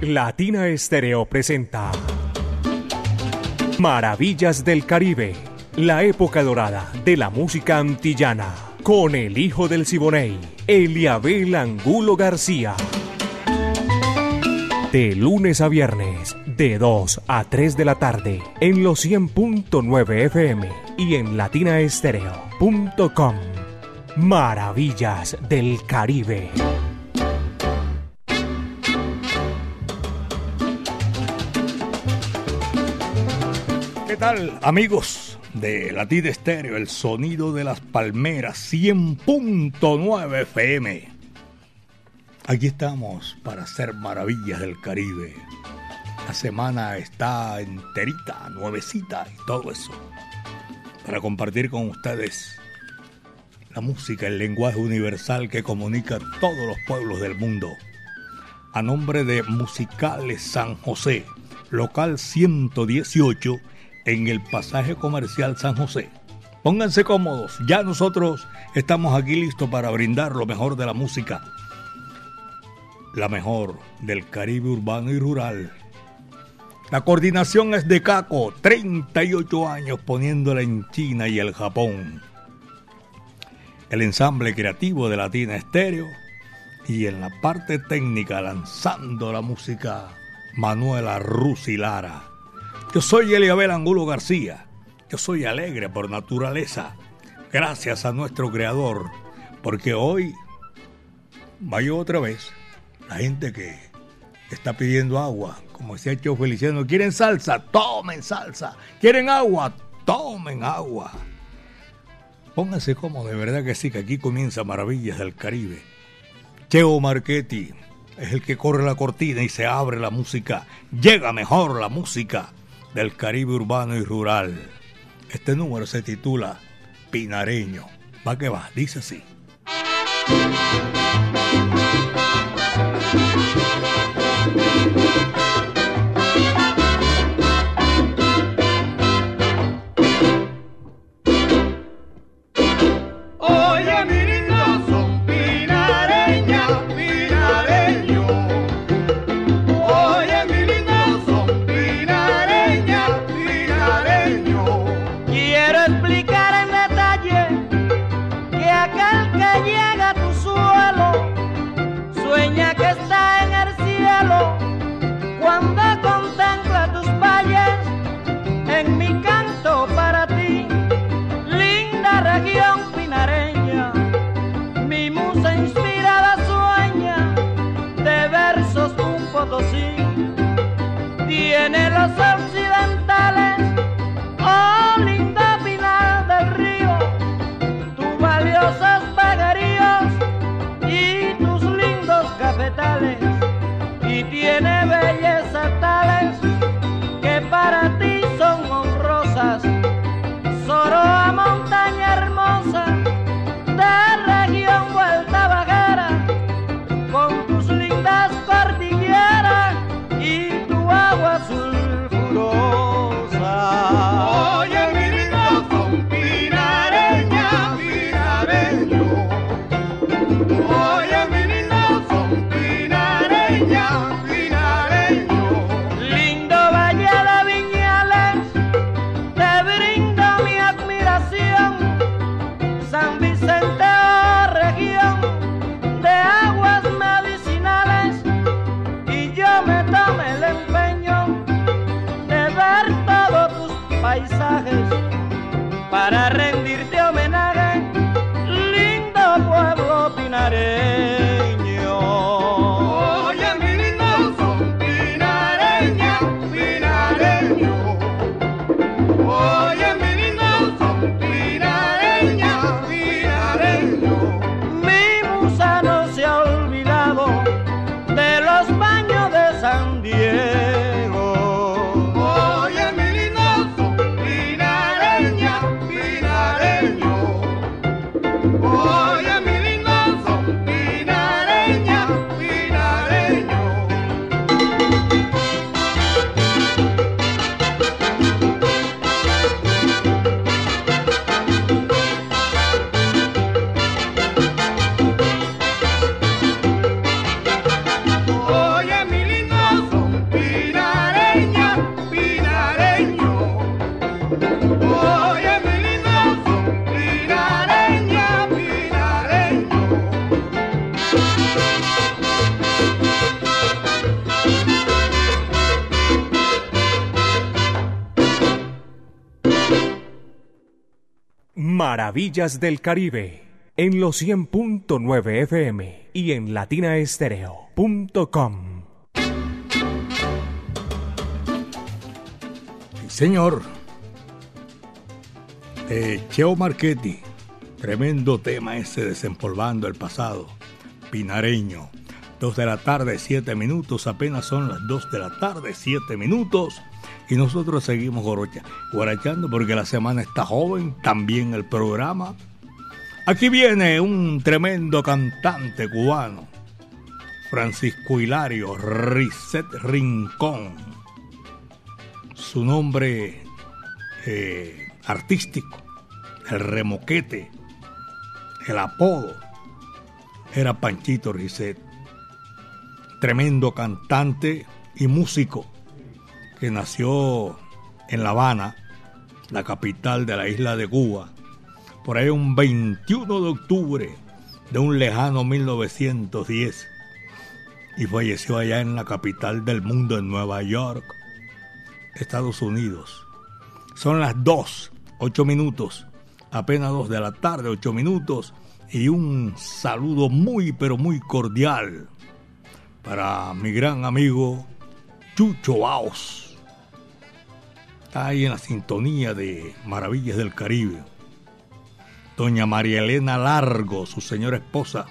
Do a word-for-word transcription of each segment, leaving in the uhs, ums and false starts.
Latina Estéreo presenta Maravillas del Caribe, la época dorada de la música antillana, con el hijo del Siboney, Eliabel Angulo García. De lunes a viernes, de dos a tres de la tarde, en los cien punto nueve F M y en latina estéreo punto com. Maravillas del Caribe. ¿Qué tal, amigos de Latina Estéreo, el sonido de las palmeras, cien punto nueve F M? Aquí estamos para hacer maravillas del Caribe. La semana está enterita, nuevecita y todo eso, para compartir con ustedes la música, el lenguaje universal que comunica a todos los pueblos del mundo. A nombre de Musicales San José, local ciento dieciocho, en el Pasaje Comercial San José. Pónganse cómodos, ya nosotros estamos aquí listos para brindar lo mejor de la música, la mejor del Caribe urbano y rural. La coordinación es de Caco, treinta y ocho años poniéndola en China y el Japón. El ensamble creativo de Latina Estéreo, y en la parte técnica lanzando la música, Manuela Rusi Lara. Yo soy Eliabel Angulo García. Yo soy alegre por naturaleza, gracias a nuestro creador, porque hoy vaya otra vez la gente que está pidiendo agua, como decía Cheo Feliciano. ¿Quieren salsa? Tomen salsa. ¿Quieren agua? Tomen agua. Pónganse cómodos, de verdad que sí, que aquí comienza Maravillas del Caribe. Cheo Marchetti es el que corre la cortina y se abre la música. Llega mejor la música del Caribe urbano y rural. Este número se titula Pinareño. Va que va, dice así. Oye, mi lindo, son pinareña, pinareño. Oye, mi lindo, son pinareña, pinareño. Quiero explicar en detalle que aquel que llega a tu suelo sueña que está en el cielo cuando contempla tus valles. En mi canto para ti, linda región pinareña, mi musa inspirada sueña de versos un Potosí. Tiene los occidentales, oh linda Pinar del Río, tus valiosos vegueríos y tus lindos cafetales, y tiene bellezas tales que para ti son honrosas. Soroa, montaña hermosa, de región vuelta bajera, con tus lindas cordilleras y tu agua sulfurosa. Oye, mi lindo, son pinareña, pinareño. Oye, mi lindo, son pinareña, pinareño. Maravillas del Caribe, en los cien punto nueve F M y en latina estéreo punto com. Señor, eh, Cheo Marchetti, tremendo tema ese, desempolvando el pasado, pinareño. Dos de la tarde, siete minutos, apenas son las dos de la tarde, siete minutos, y nosotros seguimos gorocha, guarachando porque la semana está joven, también el programa. Aquí viene un tremendo cantante cubano, Francisco Hilario Risset Rincón. Su nombre eh, artístico, el remoquete, el apodo, era Panchito Risset. Tremendo cantante y músico que nació en La Habana, la capital de la isla de Cuba, por ahí un veintiuno de octubre de un lejano mil novecientos diez, y falleció allá en la capital del mundo, en Nueva York, Estados Unidos. Son las dos, ocho minutos, apenas dos de la tarde, ocho minutos, y un saludo muy pero muy cordial para mi gran amigo Chucho Baos. Está ahí en la sintonía de Maravillas del Caribe. Doña María Elena Largo, su señora esposa,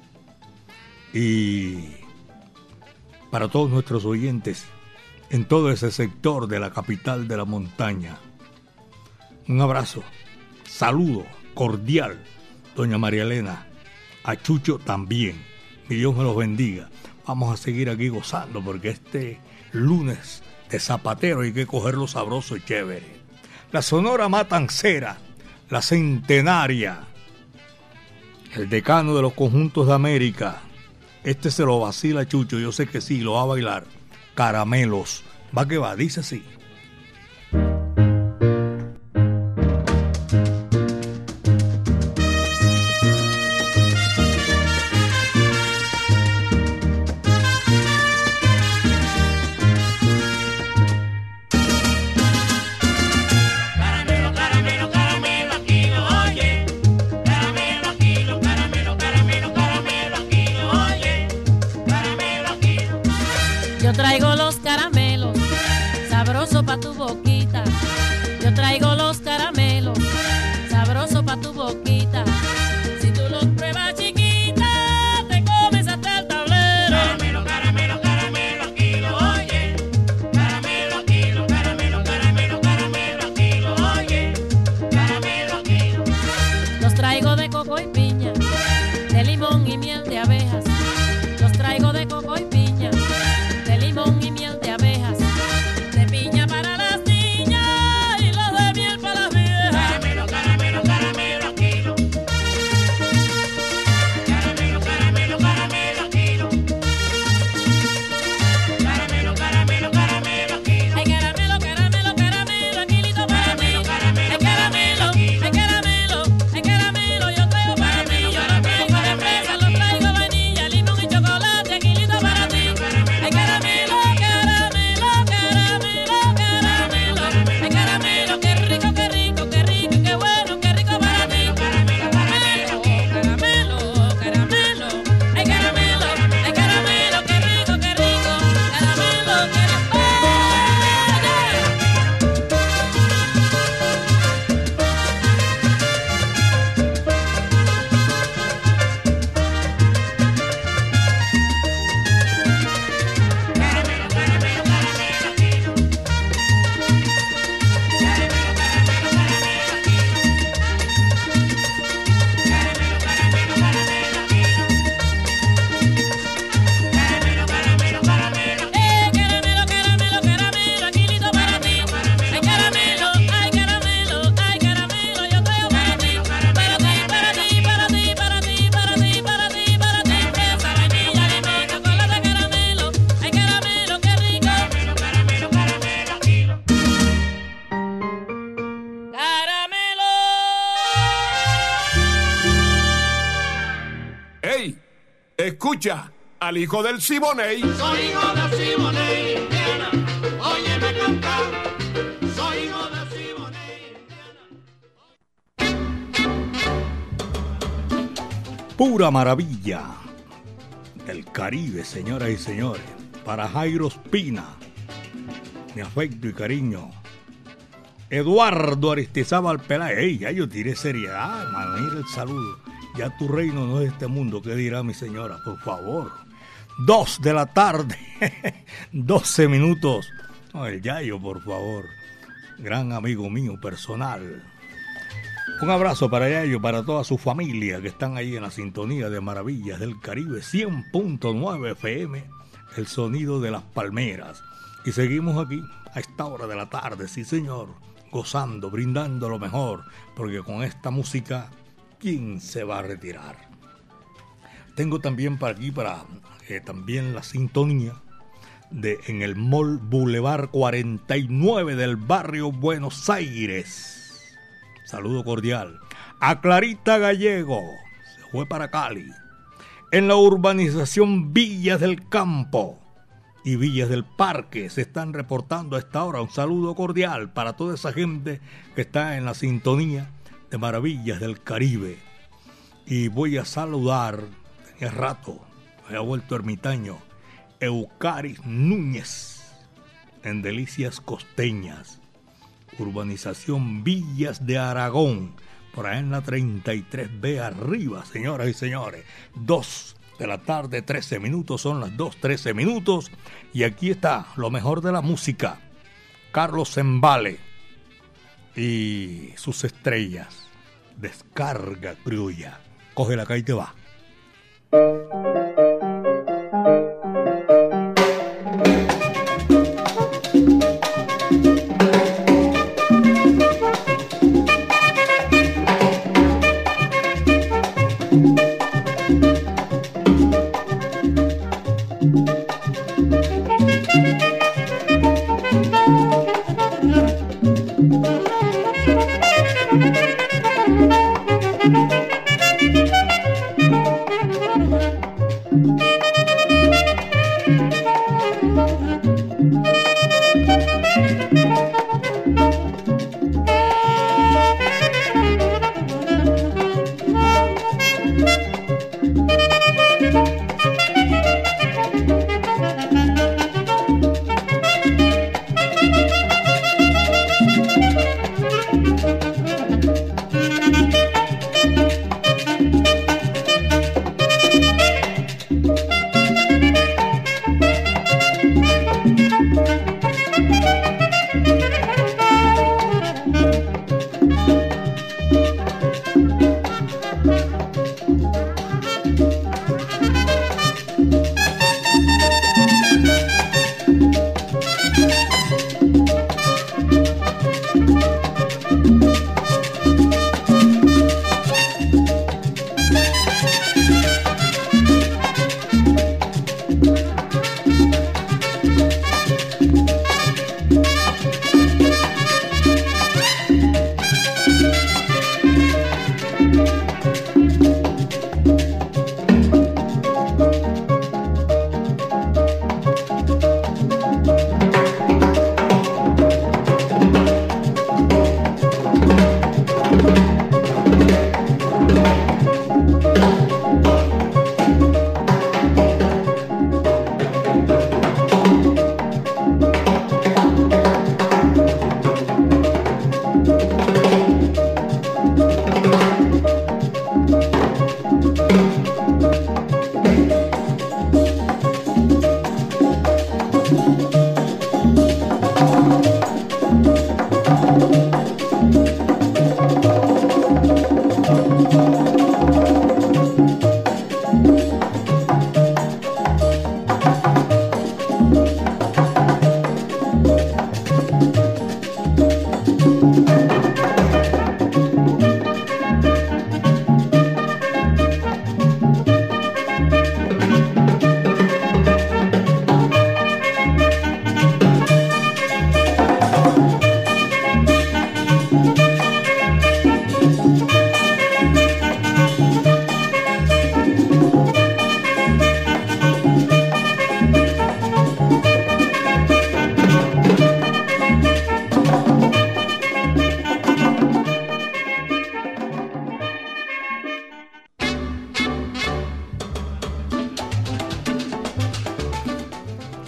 y para todos nuestros oyentes en todo ese sector de la capital de la montaña, un abrazo, saludo cordial, doña María Elena, a Chucho también, que Dios me los bendiga. Vamos a seguir aquí gozando porque este lunes de zapatero hay que cogerlo sabroso y chévere. La Sonora Matancera, la centenaria, el decano de los conjuntos de América, este se lo vacila Chucho, yo sé que sí, lo va a bailar. Caramelos, va que va, dice así. Yo traigo los caramelos, sabroso pa' tu boquita. Yo traigo los caramelos, sabroso pa' tu boquita. Si tú los pruebas, chiquita, te comes hasta el tablero. Caramelo, caramelo, caramelo, aquí lo oye. Caramelo, aquí lo, caramelo, caramelo, caramelo, aquí lo oye. Caramelo, aquí lo. Los traigo de coco y piña, de limón y miel de abejas. Los traigo de coco y piña, de limón y miel de abejas, de piña para las niñas y los de miel para las viejas. Caramelo, caramelo, caramelo, kilo. Caramelo, caramelo, caramelo, kilo. Caramelo, caramelo, caramelo, kilo. Hay caramelo, caramelo, caramelo, aquilito para ti. Hay caramelo, hay caramelo, hay caramelo, yo traigo para ti. Yo lo traigo de fresa, lo traigo vainilla, limón y chocolate, aquilito para ti. Hay caramelo, caramelo, caramelo, caramelo. Hay caramelo, qué rico, qué rico, qué rico, qué bueno, qué rico para ti. Caramelo, caramelo, caramelo. Hay caramelo, hay caramelo, qué rico, qué rico. Caramelo, qué rico. Caramelo, caramelo, caramelo, kilo. Caramelo, caramelo, caramelo, kilo. Caramelo, caramelo, caramelo, kilo. Caramelo, caramelo, caramelo. Eh, caramelo, caramelo, caramelo, aquilito para ti. Hay caramelo, hay caramelo, hay caramelo, yo traigo para ti. Para ti, para ti, para ti, para ti, para ti, para ti, para ti. Fresa, vainilla, limón, chocolate, caramelo. Hay caramelo, qué rico. Caramelo, caramelo, caramelo, kilo. Caramelo. ¡Ey! Escucha al hijo del Siboney. Soy hijo de Siboney, Indiana. Óyeme cantar. Soy hijo de Siboney, Indiana. pura maravilla del Caribe, señoras y señores. Para Jairo Espina, mi afecto y cariño. Eduardo Aristizábal Peláez. Ey, ya yo tiré seriedad, hermano. Mira el saludo. Ya tu reino no es este mundo. ¿Qué dirá mi señora? Por favor. Dos de la tarde. Doce minutos. No, el Yayo, por favor. Gran amigo mío personal. Un abrazo para Yayo, para toda su familia que están ahí en la sintonía de Maravillas del Caribe. cien punto nueve F M. El sonido de las palmeras. Y seguimos aquí a esta hora de la tarde, sí señor, gozando, brindando lo mejor, porque con esta música, ¿quién se va a retirar? Tengo también para aquí, para eh, también la sintonía de en el Mall Boulevard cuarenta y nueve del barrio Buenos Aires. Saludo cordial. A Clarita Gallego, se fue para Cali. En la urbanización Villas del Campo y Villas del Parque se están reportando a esta hora. Un saludo cordial para toda esa gente que está en la sintonía de Maravillas del Caribe. Y voy a saludar, tenía rato, había vuelto ermitaño, Eucaris Núñez, en Delicias Costeñas, urbanización Villas de Aragón, por ahí en la treinta y tres B arriba, señoras y señores. Dos de la tarde, trece minutos, son las dos, trece minutos. Y aquí está lo mejor de la música. Carlos Embale y sus estrellas. Descarga criolla. Cógela acá y te va.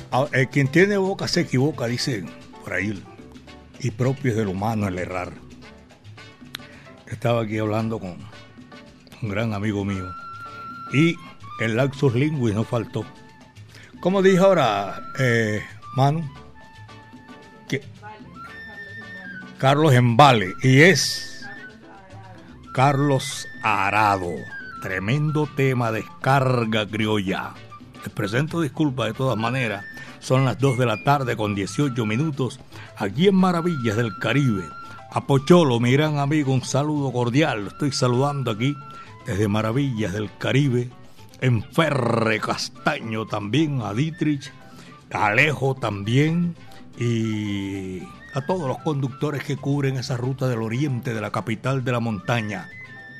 Eh, quien tiene boca se equivoca, dice por ahí, y propio es del humano el errar. Estaba aquí hablando con un gran amigo mío y el lapsus linguis no faltó. Como dije ahora, eh, Manu, que Carlos Embale, y es Carlos Arado. Tremendo tema, descarga criolla. Les presento disculpas de todas maneras. Son las dos de la tarde con dieciocho minutos aquí en Maravillas del Caribe. A Pocholo, mi gran amigo, un saludo cordial. Lo estoy saludando aquí desde Maravillas del Caribe. En Ferre Castaño también, a Dietrich, a Alejo también, y a todos los conductores que cubren esa ruta del oriente de la capital de la montaña.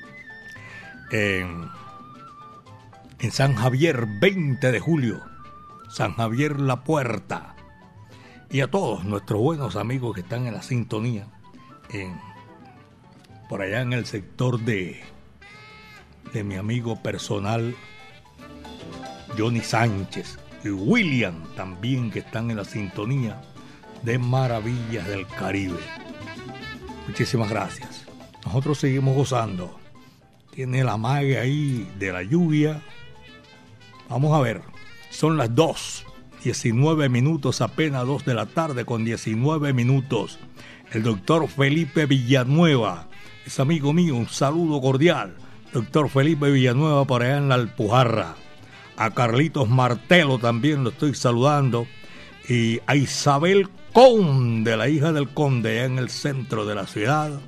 En, en San Javier, veinte de julio, San Javier La Puerta. Y a todos nuestros buenos amigos que están en la sintonía, en, por allá en el sector de, de mi amigo personal Johnny Sánchez y William también, que están en la sintonía de Maravillas del Caribe. Muchísimas gracias. Nosotros seguimos gozando. Tiene la magia ahí de la lluvia. Vamos a ver. Son las dos, diecinueve minutos, apenas dos de la tarde con diecinueve minutos. El doctor Felipe Villanueva es amigo mío, un saludo cordial. Doctor Felipe Villanueva por allá en la Alpujarra. A Carlitos Martelo también lo estoy saludando. Y a Isabel Conde, la hija del conde, allá en el centro de la ciudad.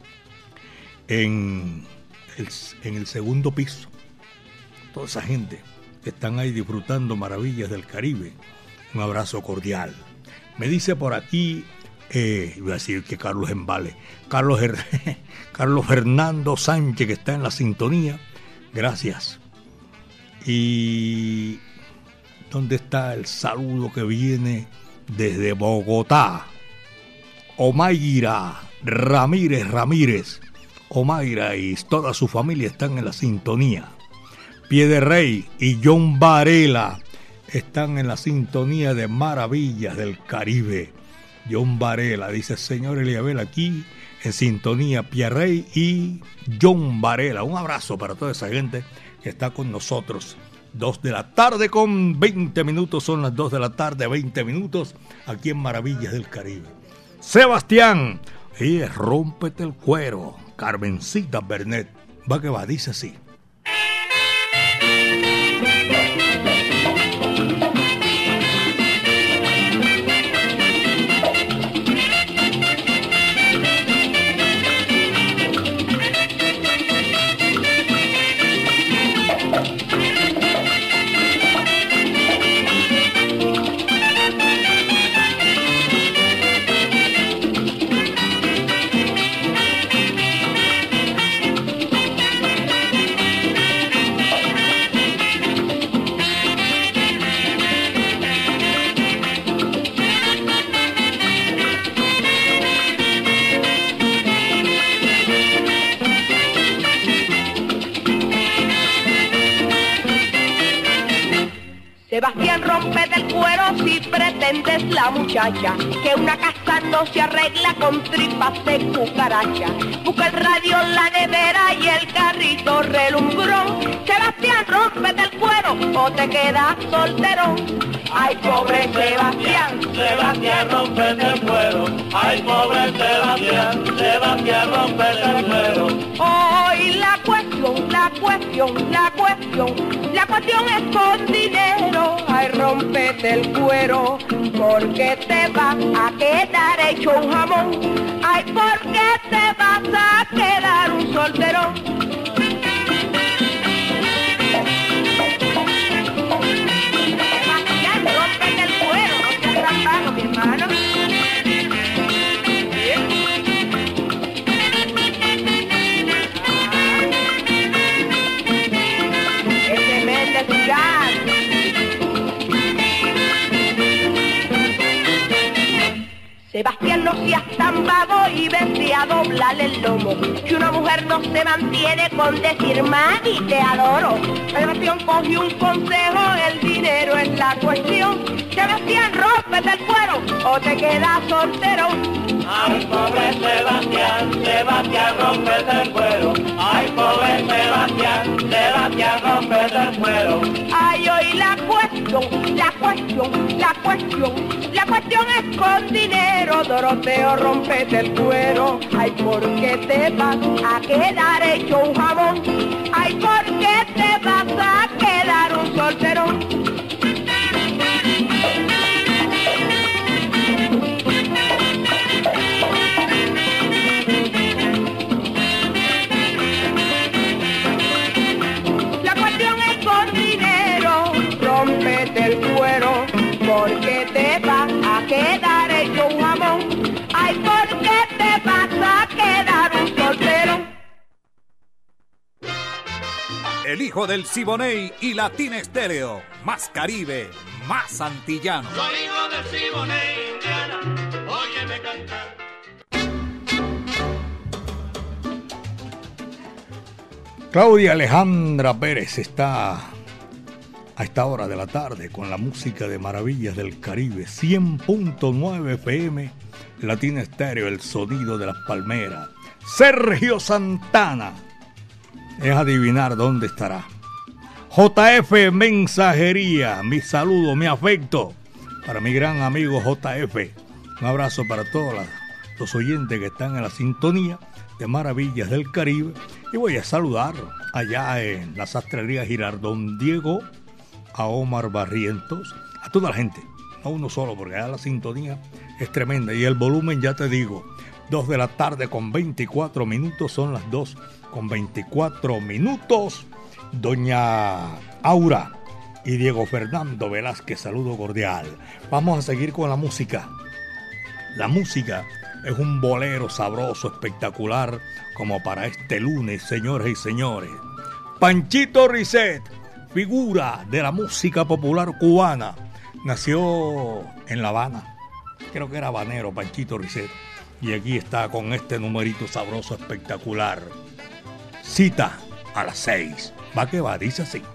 En el, en el segundo piso. Toda esa gente que están ahí disfrutando Maravillas del Caribe. Un abrazo cordial. Me dice por aquí, eh, iba a decir que Carlos Embale, Carlos, Her- Carlos Fernando Sánchez, que está en la sintonía. Gracias. Y ¿dónde está el saludo que viene desde Bogotá? Omaira Ramírez Ramírez. Omaira y toda su familia están en la sintonía. Piederrey y John Varela están en la sintonía de Maravillas del Caribe. John Varela dice: señor Eliabel, aquí en sintonía Piederrey y John Varela. Un abrazo para toda esa gente que está con nosotros. Dos de la tarde con veinte minutos, son las dos de la tarde, veinte minutos, aquí en Maravillas del Caribe. Sebastián, y rómpete el cuero. Carmencita Bernet, va que va, dice así. Sebastián, rómpete el cuero si pretendes la muchacha, que una casa no se arregla con tripas de cucaracha. Busca el radio, la nevera y el carrito relumbrón. Sebastián, rómpete el cuero o te quedas solterón. Ay, pobre Sebastián, Sebastián, rómpete el cuero. Ay, pobre Sebastián, Sebastián, rómpete el cuero. Hoy la cuestión, la cuestión, la cuestión, la cuestión es por dinero. Ay, rómpete el cuero, porque te vas a quedar hecho un jamón. Ay, porque te vas a quedar un solterón. Mi hermano. Ese Méndez ya. Sebastián, no seas tan vago y vete a doblarle el lomo. Que una mujer no se mantiene con decir Maggie, te adoro. Sebastián, coge un consejo, el dinero es la cuestión. Sebastián, o te quedas soltero. Ay, pobre Sebastián, Sebastián, rompete el cuero. Ay, pobre Sebastián, Sebastián, rompete el cuero. Ay, hoy la cuestión, la cuestión, la cuestión, la cuestión es con dinero. Doroteo, rompete el cuero. Ay, ¿por qué te vas a quedar hecho un jamón? Ay, ¿por qué te vas a quedar un solterón? El cuero, porque te vas a quedar hecho un jamón. Ay, porque te vas a quedar un soltero. El hijo del Siboney y Latina Estéreo, más Caribe, más antillano. Soy hijo del Siboney, Indiana, óyeme cantar. Claudia Alejandra Pérez está a esta hora de la tarde con la música de Maravillas del Caribe, cien punto nueve F M, Latina Estéreo, el sonido de las palmeras. Sergio Santana, es adivinar dónde estará. J F Mensajería, mi saludo, mi afecto para mi gran amigo J F. Un abrazo para todos los oyentes que están en la sintonía de Maravillas del Caribe. Y voy a saludar allá en la sastrería Girardón Diego, a Omar Barrientos, a toda la gente, no uno solo, porque ya la sintonía es tremenda. Y el volumen, ya te digo, dos de la tarde con veinticuatro minutos, son las dos con veinticuatro minutos. Doña Aura y Diego Fernando Velázquez, saludo cordial. Vamos a seguir con la música. La música es un bolero sabroso, espectacular, como para este lunes, señores y señores. Panchito Risset, figura de la música popular cubana, nació en La Habana, creo que era habanero Panchito Risset, y aquí está con este numerito sabroso espectacular. Cita a las seis, va que va, dice así.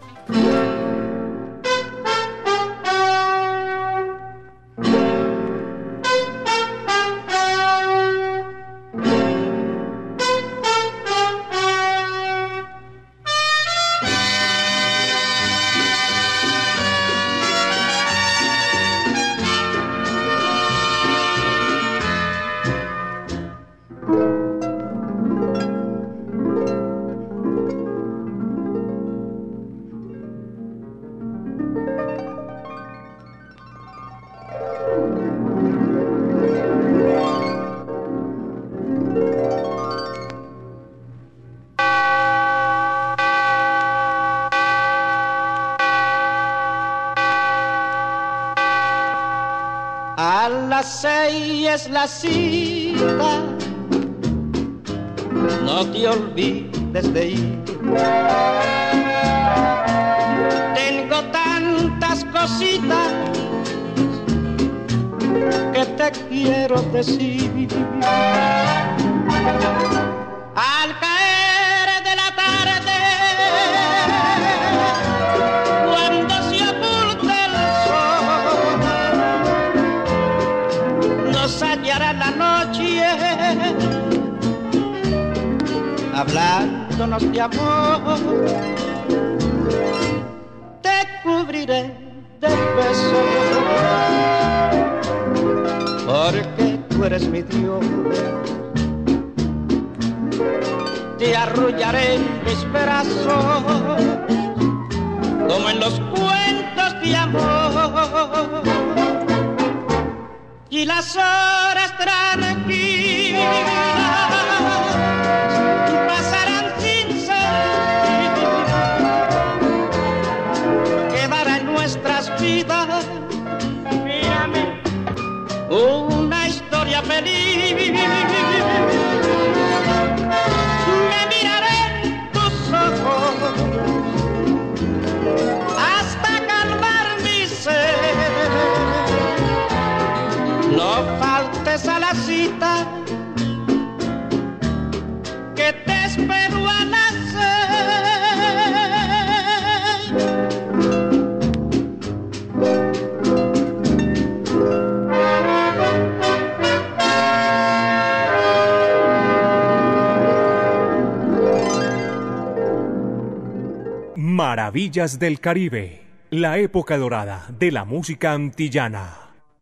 Es la cita, no te olvides de ir. Tengo tantas cositas que te quiero decir. Al caer de la tarde, cuando se oculta el sol, nos hallará la noche hablándonos de amor. Te cubriré de besos porque tú eres mi Dios. Te arrullaré en mis brazos como en los cuentos de amor, y las horas tranquilas pasarán sin sentir. Quedará en nuestras vidas, mírame, una historia feliz. Me miraré en tus ojos hasta calmar mi sed. No faltes a la cita que te espero a las seis. Maravillas del Caribe, la época dorada de la música antillana.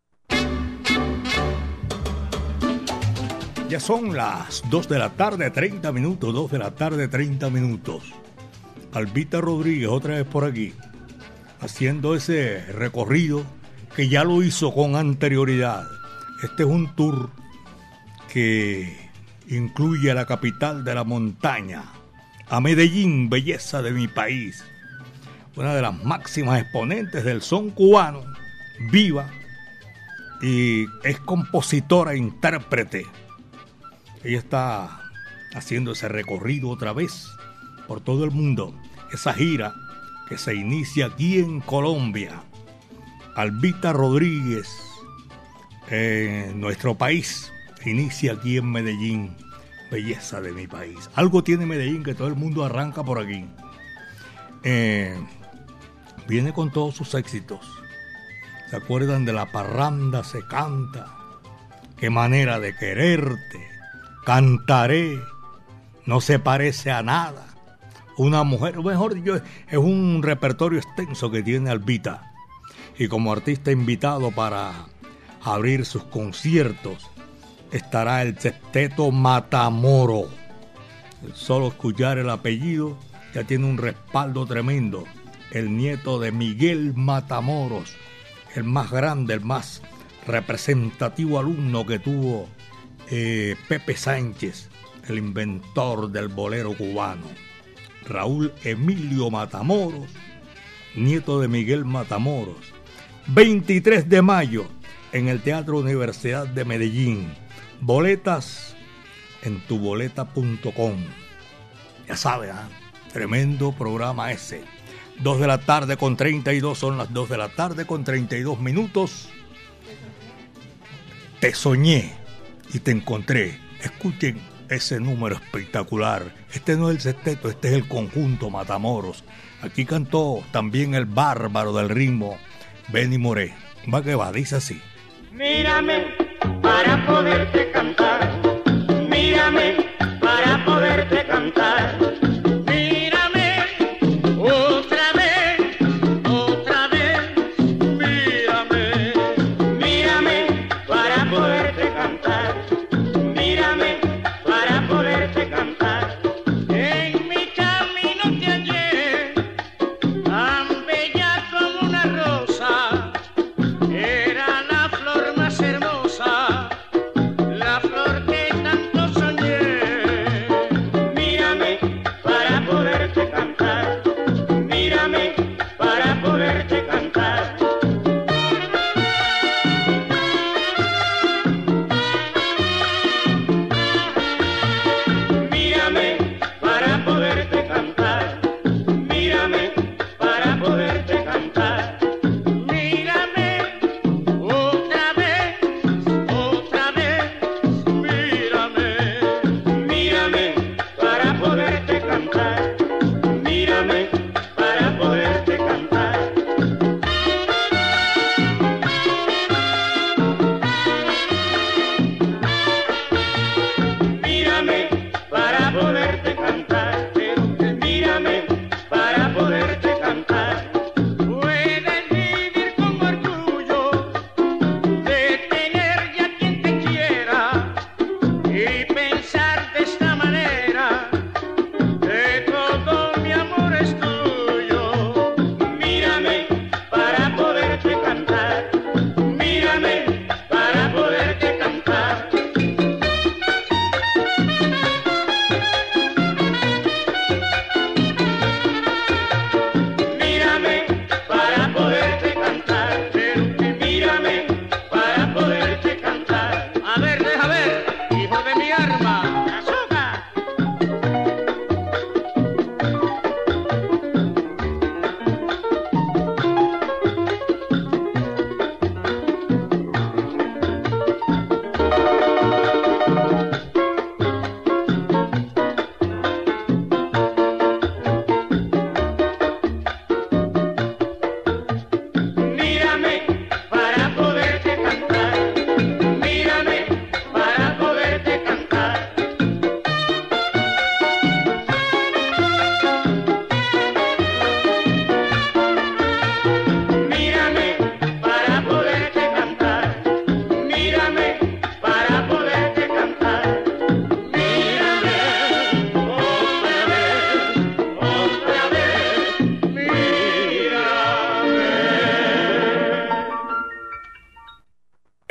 Ya son las dos de la tarde, treinta minutos, dos de la tarde, treinta minutos. Albita Rodríguez, otra vez por aquí, haciendo ese recorrido que ya lo hizo con anterioridad. Este es un tour que incluye a la capital de la montaña, a Medellín, belleza de mi país, una de las máximas exponentes del son cubano, viva, y es compositora e intérprete. Ella está haciendo ese recorrido otra vez por todo el mundo, esa gira que se inicia aquí en Colombia. Albita Rodríguez, en nuestro país, inicia aquí en Medellín, belleza de mi país. Algo tiene Medellín que todo el mundo arranca por aquí. Eh, viene con todos sus éxitos. ¿Se acuerdan de La Parranda se canta? Qué manera de quererte. Cantaré. No se parece a nada. Una mujer, mejor dicho, es un repertorio extenso que tiene Albita. Y como artista invitado para abrir sus conciertos estará el Sexteto Matamoro. Solo escuchar el apellido ya tiene un respaldo tremendo. El nieto de Miguel Matamoros, el más grande, el más representativo alumno que tuvo eh, Pepe Sánchez, el inventor del bolero cubano. Raúl Emilio Matamoros, nieto de Miguel Matamoros. veintitrés de mayo en el Teatro Universidad de Medellín. Boletas en tu boleta punto com. Ya sabes, ¿eh? Tremendo programa ese. dos de la tarde con treinta y dos, son las dos de la tarde con treinta y dos minutos. Te soñé y te encontré. Escuchen ese número espectacular. Este no es el sexteto, este es el conjunto Matamoros. Aquí cantó también el bárbaro del ritmo, Benny Moré. Va que va, dice así. Mírame para poderte cantar, mírame para poderte cantar, mírame otra vez, otra vez, mírame, mírame para poderte cantar, mírame para poderte cantar. En mi camino te hallé, tan bella como una rosa, era la flor más hermosa, la flor que tanto soñé. Mírame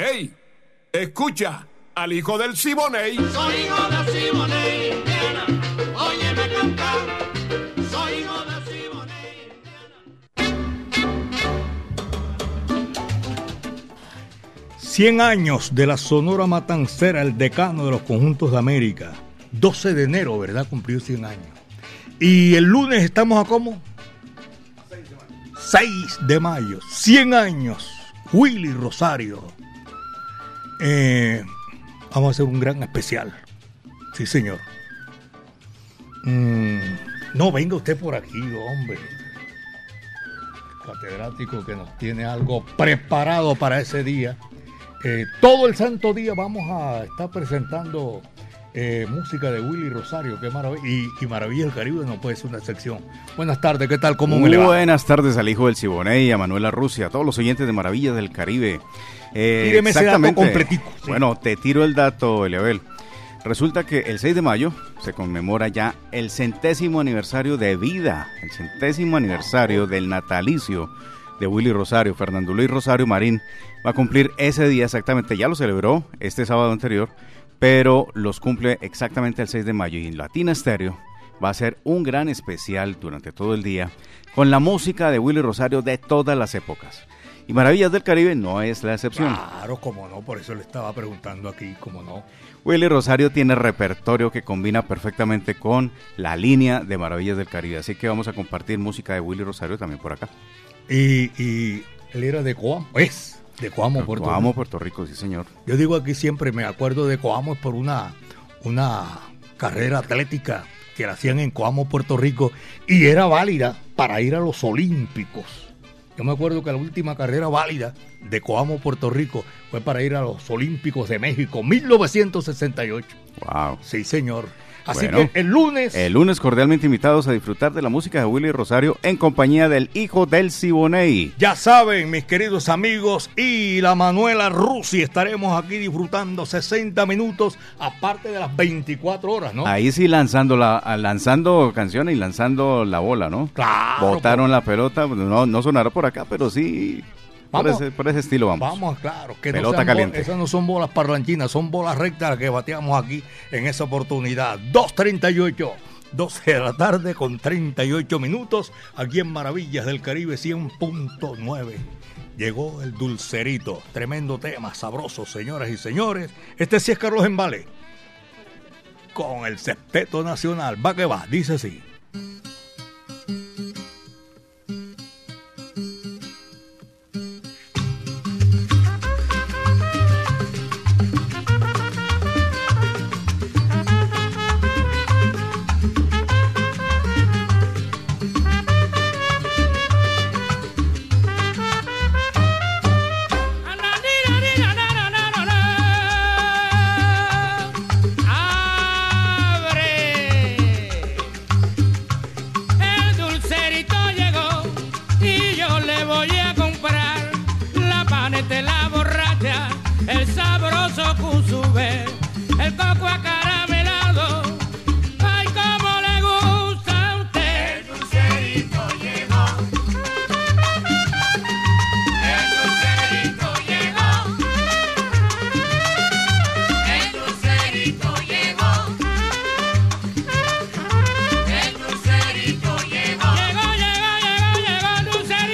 ¡Ey! Escucha al hijo del Siboney. Soy hijo del Siboney, Indiana. Óyeme cantar. Soy hijo del Siboney, cien años de la Sonora Matancera, el decano de los conjuntos de América. doce de enero, ¿verdad? Cumplió cien años. Y el lunes estamos a ¿cómo? seis de mayo. cien años. Willy Rosario. Eh, vamos a hacer un gran especial. Sí, señor. Mm, no, venga usted por aquí, hombre. Catedrático que nos tiene algo preparado para ese día. Eh, todo el santo día vamos a estar presentando eh, música de Willy Rosario. Qué maravilla. Y, y Maravilla del Caribe no puede ser una excepción. Buenas tardes, ¿qué tal? ¿Cómo Muy me le va? Buenas tardes al hijo del Siboney, a Manuela Rusia, a todos los oyentes de Maravillas del Caribe. Eh, Tíreme ese dato completico. Sí. Bueno, te tiro el dato, Eliabel. Resulta que el seis de mayo se conmemora ya el centésimo aniversario de vida, el centésimo aniversario del natalicio de Willy Rosario. Fernando Luis Rosario Marín va a cumplir ese día exactamente, ya lo celebró este sábado anterior, pero los cumple exactamente el seis de mayo, y en Latina Estéreo va a ser un gran especial durante todo el día con la música de Willy Rosario de todas las épocas. Y Maravillas del Caribe no es la excepción. Claro, cómo no, por eso le estaba preguntando aquí, cómo no. Willy Rosario tiene repertorio que combina perfectamente con la línea de Maravillas del Caribe, así que vamos a compartir música de Willy Rosario también por acá. Y, y él era de Coamo, es de Coamo, Puerto Rico. Coamo, Puerto Rico, sí señor. Yo digo aquí siempre, me acuerdo de Coamo por una, una carrera atlética que la hacían en Coamo, Puerto Rico, y era válida para ir a los Olímpicos. Yo me acuerdo que la última carrera válida de Coamo, Puerto Rico, fue para ir a los Olímpicos de México, mil novecientos sesenta y ocho. Wow. Sí, señor. Así bueno, que el lunes... El lunes cordialmente invitados a disfrutar de la música de Willy Rosario en compañía del hijo del Siboney. Ya saben, mis queridos amigos, y la Manuela Rusi, estaremos aquí disfrutando sesenta minutos, aparte de las veinticuatro horas, ¿no? Ahí sí lanzando la, lanzando canciones y lanzando la bola, ¿no? Claro. Botaron por... la pelota, no, no sonará por acá, pero sí... Vamos, por, ese, por ese estilo vamos. Vamos, claro. Que pelota no caliente. Bolas, esas no son bolas parlanchinas, son bolas rectas las que bateamos aquí en esa oportunidad. dos treinta y ocho, doce de la tarde con treinta y ocho minutos, aquí en Maravillas del Caribe cien punto nueve. Llegó el dulcerito, tremendo tema, sabroso, señoras y señores. Este sí es Carlos Embale, con el Sexteto Nacional. Va que va, dice así.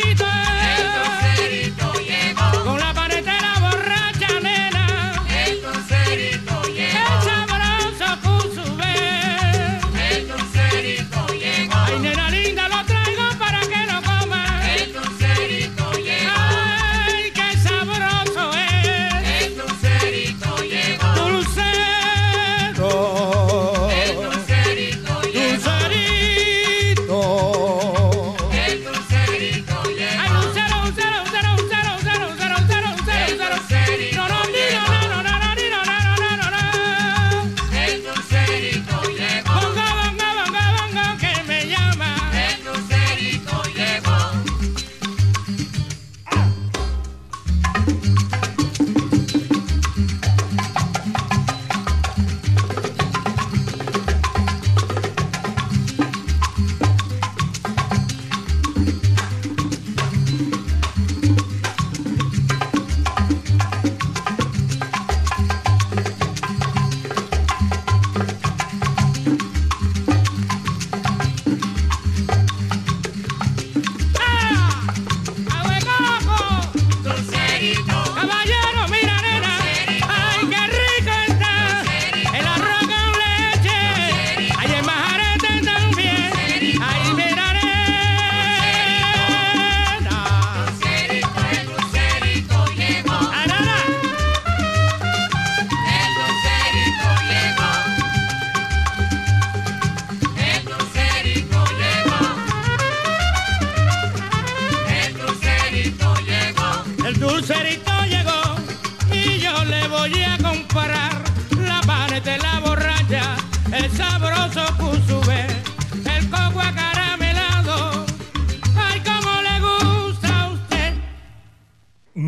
el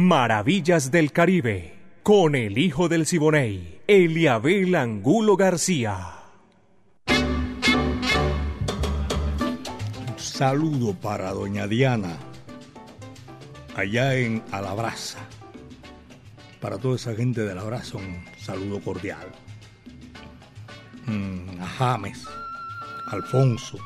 Maravillas del Caribe, con el hijo del Siboney, Eliabel Angulo García. Un saludo para doña Diana, allá en Alabraza. Para toda esa gente de Alabraza, un saludo cordial. Mm, a James, a Alfonso,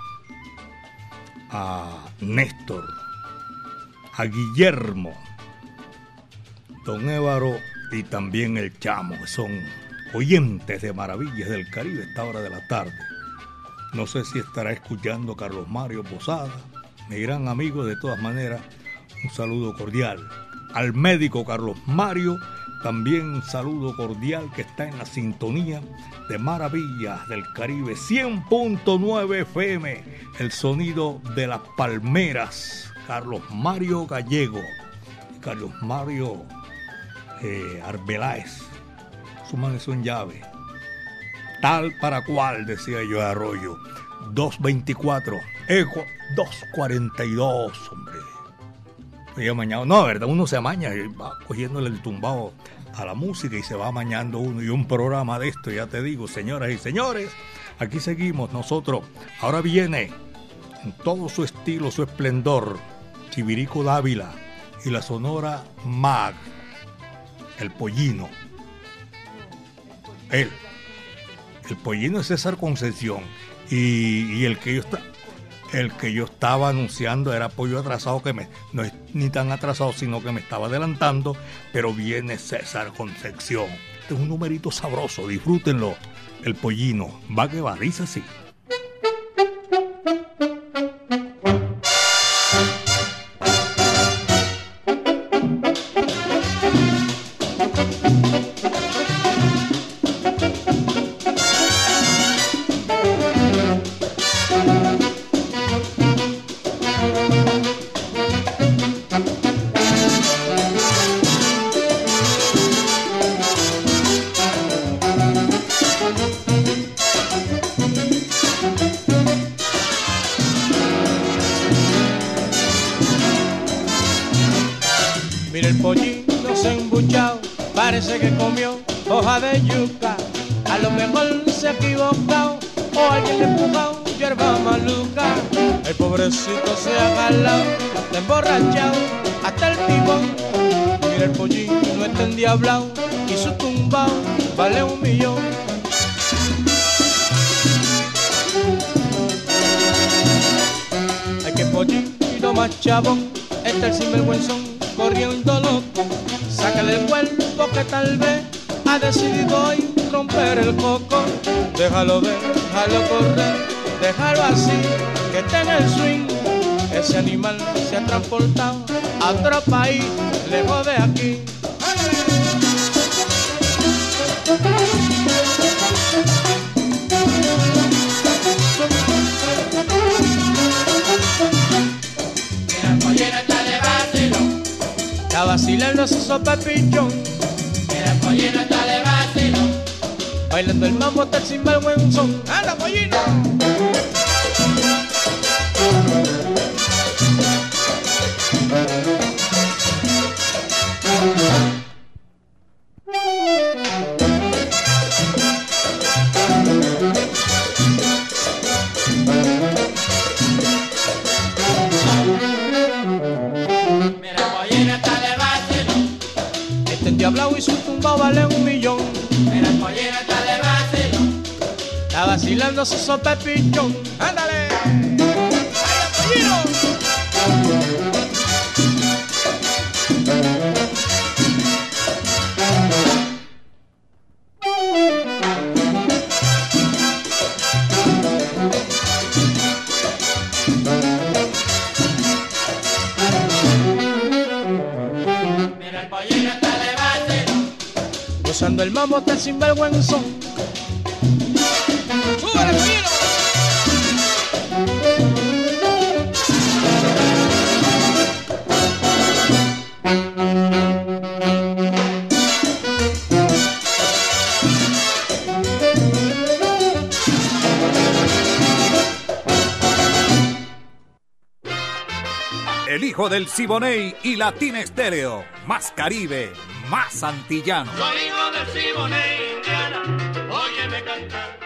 a Néstor, a Guillermo, don Évaro y también el Chamo, que son oyentes de Maravillas del Caribe a esta hora de la tarde. No sé si estará escuchando Carlos Mario Posada, mi gran amigo. De todas maneras, un saludo cordial. Al médico Carlos Mario, también un saludo cordial, que está en la sintonía de Maravillas del Caribe, cien punto nueve F M, el sonido de las palmeras. Carlos Mario Gallego, Carlos Mario eh, Arbeláez, su mano son llave. Tal para cual, decía yo a Arroyo. doscientos veinticuatro, Eco doscientos cuarenta y dos, hombre. Me he amañado. No, verdad, uno se amaña y va cogiéndole el tumbado a la música y se va amañando uno. Y un programa de esto, ya te digo, señoras y señores, aquí seguimos nosotros. Ahora viene en todo su estilo, su esplendor, Chivirico Dávila y la Sonora Mag, el Pollino. Él, el Pollino es César Concepción. Y, y el que yo está, el que yo estaba anunciando era Pollo Atrasado, que me, no es ni tan atrasado, sino que me estaba adelantando, pero viene César Concepción. Este es un numerito sabroso, disfrútenlo. El Pollino, va que va, dice así. Parece que comió hoja de yuca, a lo mejor se ha equivocado o alguien le ha empujado hierba maluca. El pobrecito se ha jalado, está emborrachado hasta el tibón. Mira, el pollino no está endiablado y su tumbao vale un millón. Ay, que pollino más chabón, está el sinvergüenzón corriendo loco. Sácale el cuerpo que tal vez ha decidido hoy romper el coco. Déjalo ver, déjalo correr, déjalo así, que esté en el swing. Ese animal se ha transportado a otro país, lejos de aquí. Mira, el pollino está de vacilo. La vacilando su sopa pichón. Mira, el pollino está de vacilo. Bailando el mambo está el sinvergüenzón. ¡Anda, pollino! Diablao y su tumba vale un millón. Mira, el pollino está de vacilo. Está vacilando su sopa de pichón. ¡Ándale! ¡Ay, pollino! Gozando el mambo está el sinvergüenzón. ¡Súbale, pollino! hijo del Siboney y Latina Estéreo. Más Caribe, más antillano. Soy hijo del Siboney, Indiana, óyeme cantar.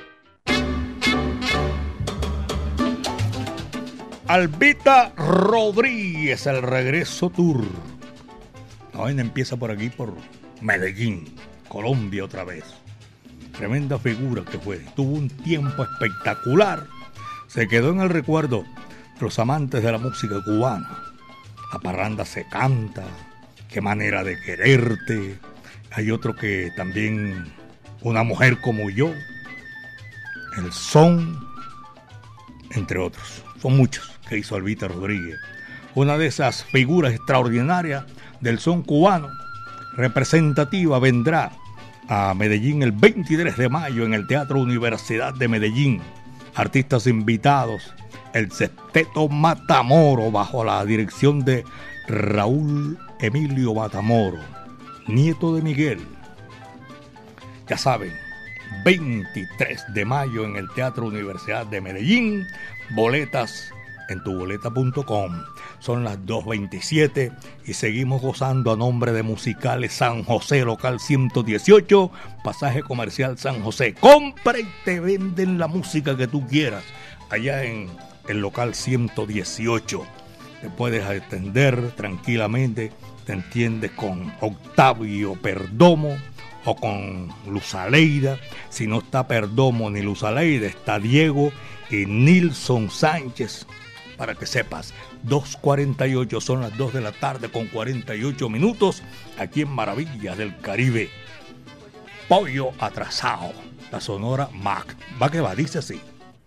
Albita Rodríguez, el regreso tour. La vaina empieza por aquí, por Medellín, Colombia otra vez. Tremenda figura que fue. Tuvo un tiempo espectacular. Se quedó en el recuerdo de los amantes de la música cubana. La parranda se canta. Qué manera de quererte. Hay otro que también, Una mujer como yo. El son, entre otros. Son muchos que hizo Albita Rodríguez. Una de esas figuras extraordinarias del son cubano, representativa, vendrá a Medellín el veintitrés de mayo en el Teatro Universidad de Medellín. Artistas invitados, el Sexteto Matamoro, bajo la dirección de Raúl Emilio Matamoro, nieto de Miguel. Ya saben, veintitrés de mayo en el Teatro Universidad de Medellín. Boletas en tu boleta punto com. Son las dos veintisiete y seguimos gozando a nombre de Musicales San José, local ciento dieciocho, pasaje comercial San José. Compra y te venden la música que tú quieras allá en el local ciento dieciocho. Te puedes atender tranquilamente, te entiendes con Octavio Perdomo o con Luz Aleida. Si no está Perdomo ni Luz Aleida, está Diego y Nilson Sánchez. Para que sepas, dos cuarenta y ocho, son las dos de la tarde con cuarenta y ocho minutos, aquí en Maravillas del Caribe. Pollo atrasado, la Sonora Mac. Va que va, dice así.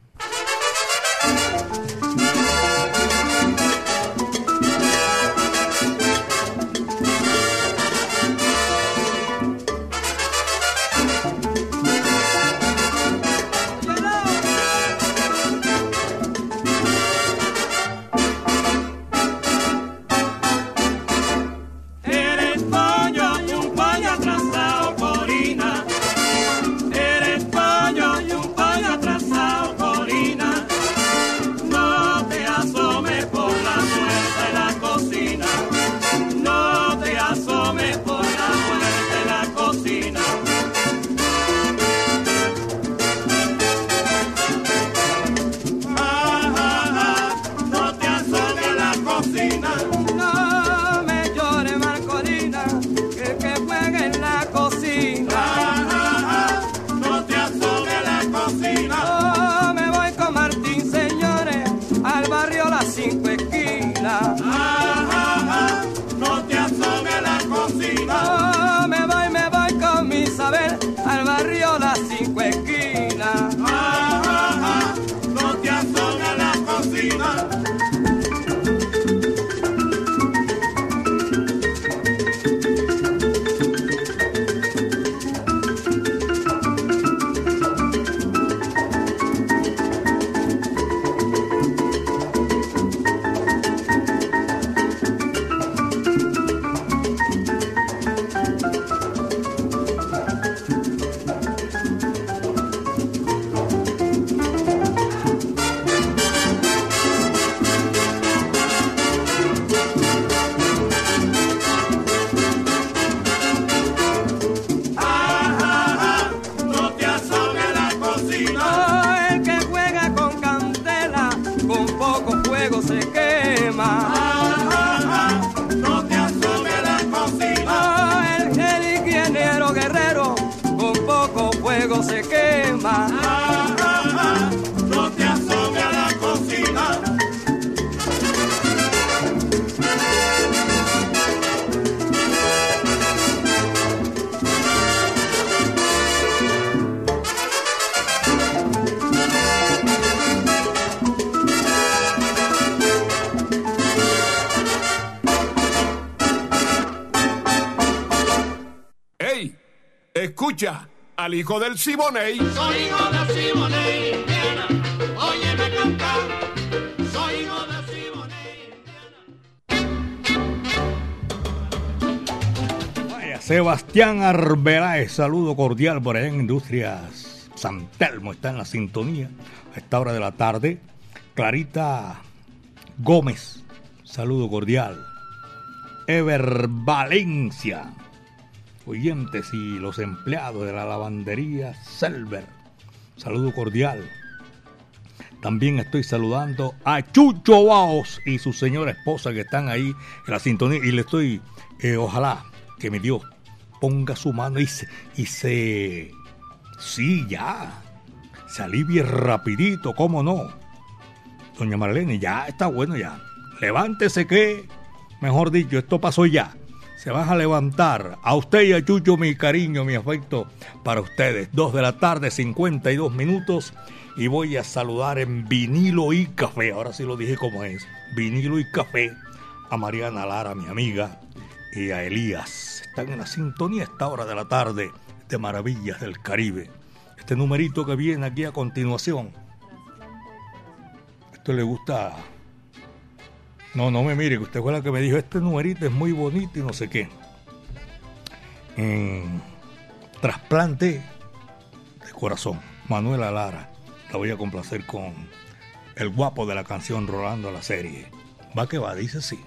Escucha al hijo del Siboney. Soy hijo del Siboney, Indiana, óyeme cantar. Soy hijo del Siboney, Vaya, Sebastián Arbeláez, saludo cordial por allá en Industrias San Telmo, está en la sintonía a esta hora de la tarde. Clarita Gómez, saludo cordial. Ever Valencia, oyentes y los empleados de la lavandería Selver, saludo cordial. También estoy saludando a Chucho Baos y su señora esposa que están ahí en la sintonía. Y le estoy, eh, ojalá que mi Dios ponga su mano y se, y se, sí, ya, se alivie rapidito, cómo no. Doña Marlene, ya está bueno ya. Levántese que, mejor dicho, esto pasó ya. Se van a levantar. A usted y a Chucho, mi cariño, mi afecto para ustedes. Dos de la tarde, cincuenta y dos minutos. Y voy a saludar en vinilo y café. Ahora sí lo dije como es. Vinilo y café. A Mariana Lara, mi amiga. Y a Elías. Están en la sintonía a esta hora de la tarde de Maravillas del Caribe. Este numerito que viene aquí a continuación. Esto le gusta... No, no me mire, que usted fue la que me dijo, este numerito es muy bonito y no sé qué. En Trasplante de Corazón, Manuela Lara. La voy a complacer con el guapo de la canción Rolando la Serie. Va que va, dice así.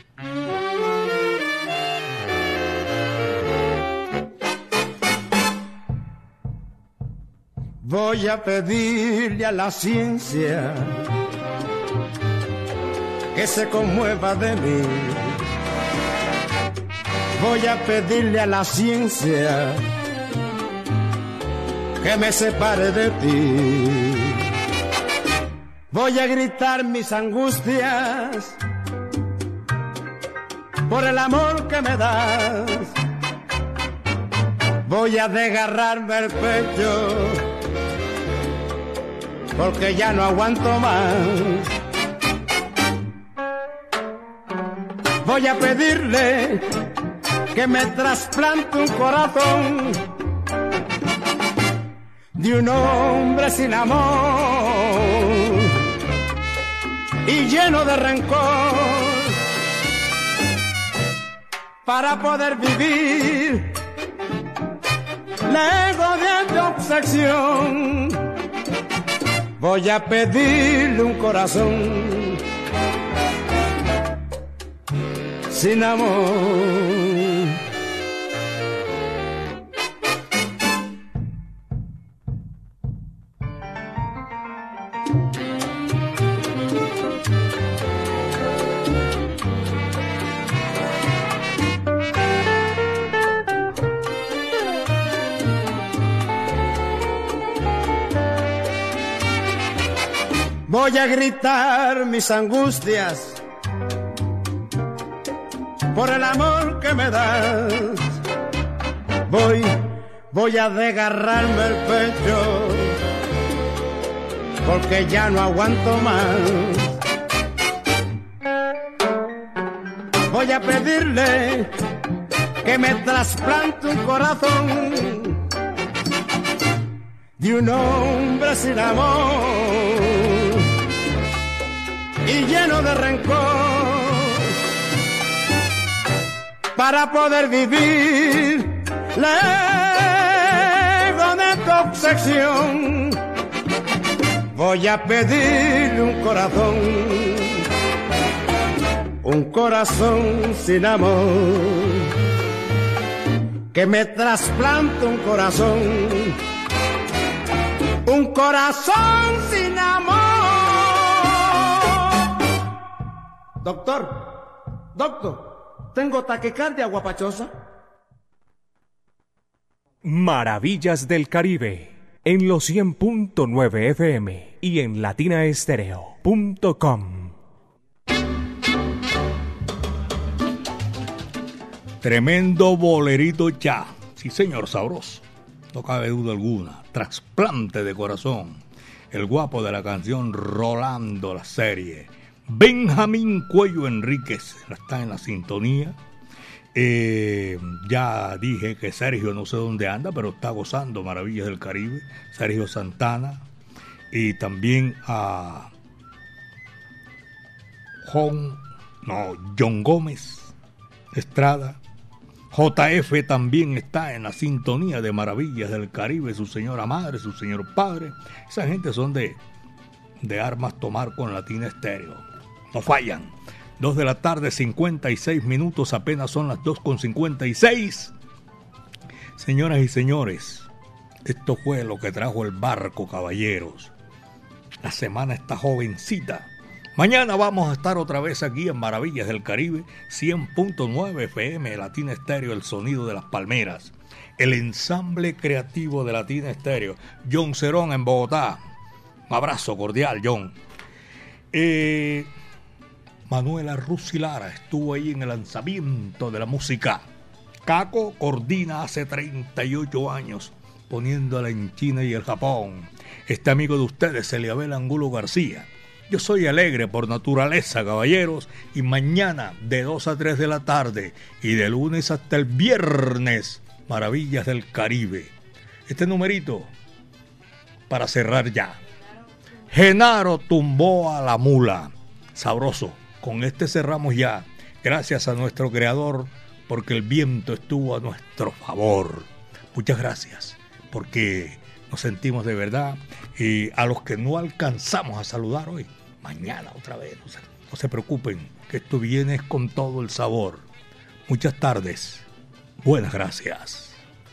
Voy a pedirle a la ciencia que se conmueva de mí. Voy a pedirle a la ciencia que me separe de ti. Voy a gritar mis angustias por el amor que me das. Voy a desgarrarme el pecho porque ya no aguanto más. Voy a pedirle que me trasplante un corazón de un hombre sin amor y lleno de rencor para poder vivir lejos de tu obsesión. Voy a pedirle un corazón sin amor. Voy a gritar mis angustias por el amor que me das. Voy, voy a desgarrarme el pecho porque ya no aguanto más. Voy a pedirle que me trasplante un corazón de un hombre sin amor y lleno de rencor para poder vivir lejos de tu obsesión. Voy a pedirle un corazón, un corazón sin amor, que me trasplante un corazón, un corazón sin amor. Doctor, doctor, ¿tengo taquicardia guapachosa? Maravillas del Caribe, en los cien punto nueve F M y en latina estéreo punto com. Tremendo bolerito ya. Sí, señor, sabroso. No cabe duda alguna. Trasplante de corazón. El guapo de la canción Rolando la Serie. Benjamín Cuello Enríquez está en la sintonía. Eh, ya dije que Sergio no sé dónde anda, pero está gozando Maravillas del Caribe. Sergio Santana. Y también a John, no, John Gómez Estrada. J F también está en la sintonía de Maravillas del Caribe, su señora madre, su señor padre. Esa gente son de, de armas tomar con Latina Estéreo. No fallan. dos de la tarde, cincuenta y seis minutos, apenas son las dos con cincuenta y seis. Señoras y señores, esto fue lo que trajo el barco, caballeros. La semana está jovencita. Mañana vamos a estar otra vez aquí en Maravillas del Caribe, cien punto nueve F M, Latina Estéreo, el sonido de las palmeras. El ensamble creativo de Latina Estéreo. John Cerón en Bogotá. Un abrazo cordial, John. Eh, Manuela Rusilara estuvo ahí en el lanzamiento de la música. Caco coordina hace treinta y ocho años, poniéndola en China y el Japón. Este amigo de ustedes, Eliabel Angulo García. Yo soy alegre por naturaleza, caballeros, y mañana de dos a tres de la tarde y de lunes hasta el viernes, Maravillas del Caribe. Este numerito para cerrar ya. Genaro tumbó a la mula. Sabroso. Con este cerramos ya. Gracias a nuestro creador, porque el viento estuvo a nuestro favor. Muchas gracias, porque nos sentimos de verdad. Y a los que no alcanzamos a saludar hoy, mañana otra vez. No se, no se preocupen, que esto viene con todo el sabor. Muchas tardes. Buenas gracias.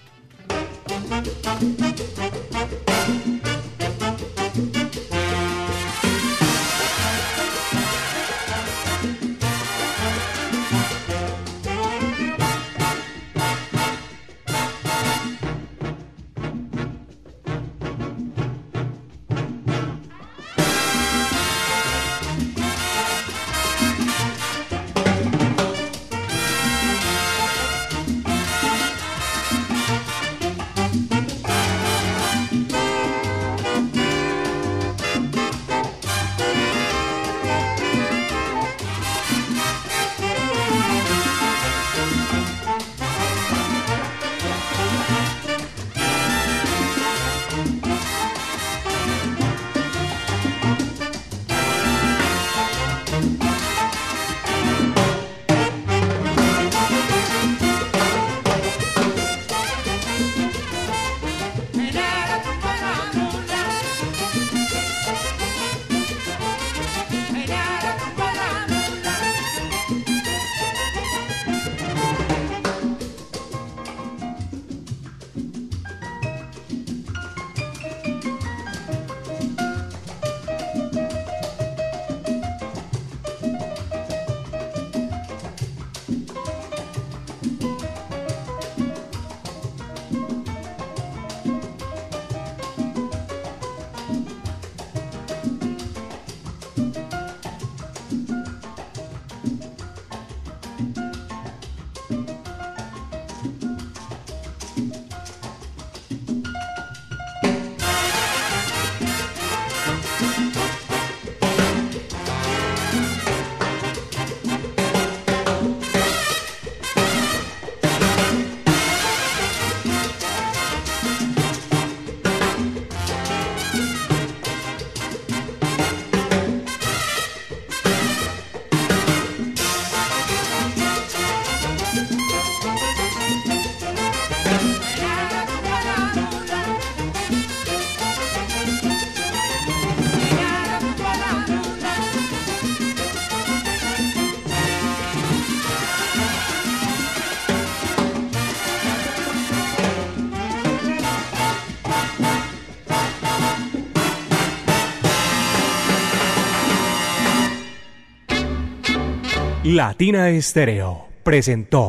Latina Estéreo presentó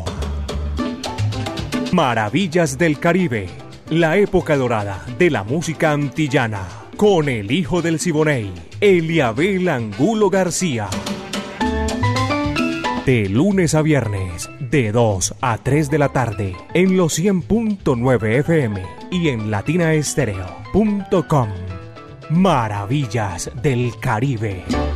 Maravillas del Caribe, la época dorada de la música antillana, con el hijo del Siboney, Eliabel Angulo García. De lunes a viernes, de dos a tres de la tarde, en los cien punto nueve F M y en latinaestereo punto com. Maravillas del Caribe.